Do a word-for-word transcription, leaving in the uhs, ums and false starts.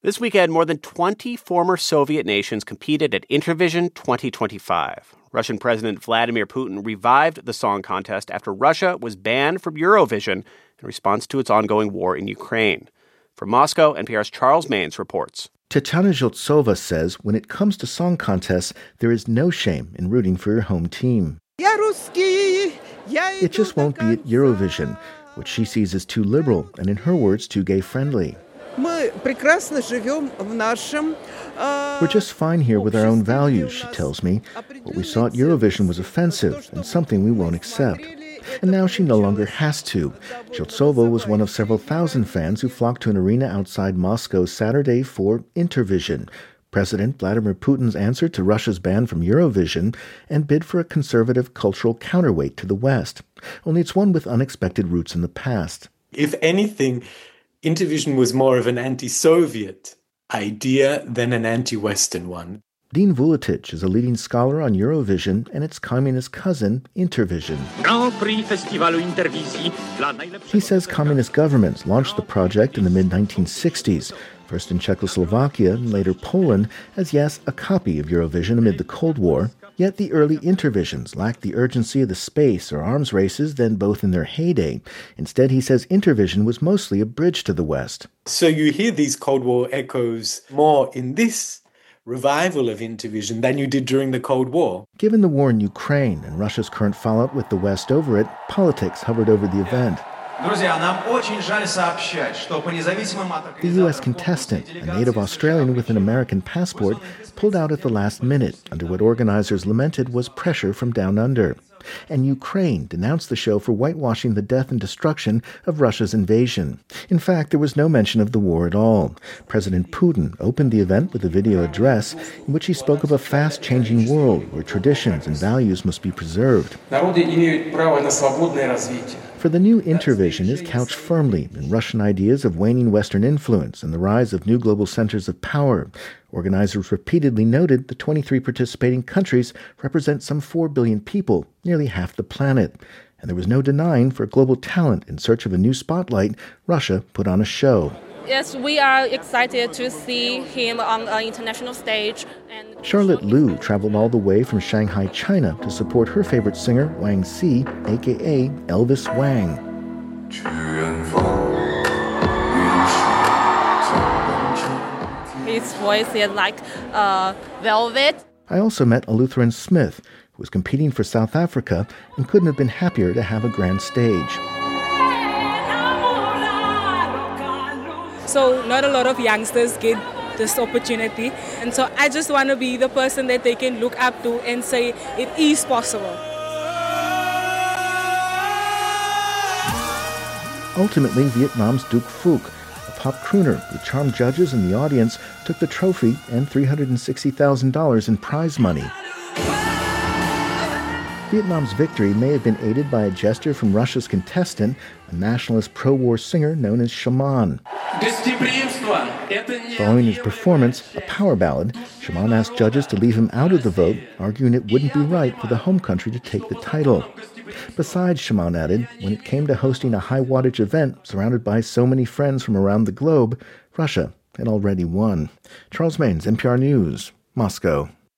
This weekend, more than twenty former Soviet nations competed at Intervision twenty twenty-five. Russian President Vladimir Putin revived the song contest after Russia was banned from Eurovision in response to its ongoing war in Ukraine. From Moscow, N P R's Charles Maynes reports. Tatiana Zholtsova says when it comes to song contests, there is no shame in rooting for your home team. It just won't be at Eurovision, which she sees as too liberal and, in her words, too gay-friendly. We're just fine here with our own values, she tells me. What we saw at Eurovision was offensive and something we won't accept. And now she no longer has to. Zholtsova was one of several thousand fans who flocked to an arena outside Moscow Saturday for Intervision, President Vladimir Putin's answer to Russia's ban from Eurovision and bid for a conservative cultural counterweight to the West. Only it's one with unexpected roots in the past. If anything, Intervision was more of an anti-Soviet idea than an anti-Western one. Dean Vuletic is a leading scholar on Eurovision and its communist cousin, Intervision. He says communist governments launched the project in the mid nineteen sixties, first in Czechoslovakia and later Poland, as yes, a copy of Eurovision amid the Cold War. Yet the early Intervisions lacked the urgency of the space or arms races then both in their heyday. Instead, he says Intervision was mostly a bridge to the West. So you hear these Cold War echoes more in this revival of Intervision than you did during the Cold War. Given the war in Ukraine and Russia's current fallout with the West over it, politics hovered over the event. The U S contestant, a native Australian with an American passport, pulled out at the last minute under what organizers lamented was pressure from down under. And Ukraine denounced the show for whitewashing the death and destruction of Russia's invasion. In fact, there was no mention of the war at all. President Putin opened the event with a video address in which he spoke of a fast-changing world where traditions and values must be preserved. For the new Intervision is couched firmly in Russian ideas of waning Western influence and the rise of new global centers of power. Organizers repeatedly noted the twenty-three participating countries represent some four billion people, nearly half the planet. And there was no denying for global talent in search of a new spotlight, Russia put on a show. Yes, we are excited to see him on an international stage. And Charlotte Liu traveled all the way from Shanghai, China to support her favorite singer, Wang Xi, a k a. Elvis Wang. His voice is like uh, velvet. I also met Eleutheren Smith, who was competing for South Africa and couldn't have been happier to have a grand stage. So not a lot of youngsters get this opportunity. And so I just want to be the person that they can look up to and say it is possible. Ultimately, Vietnam's Duc Phuc, a pop crooner who charmed judges and the audience, took the trophy and three hundred sixty thousand dollars in prize money. Vietnam's victory may have been aided by a gesture from Russia's contestant, a nationalist pro-war singer known as Shaman. Following his performance, a power ballad, Shaman asked judges to leave him out of the vote, arguing it wouldn't be right for the home country to take the title. Besides, Shaman added, when it came to hosting a high-wattage event surrounded by so many friends from around the globe, Russia had already won. Charles Maynes, N P R News, Moscow.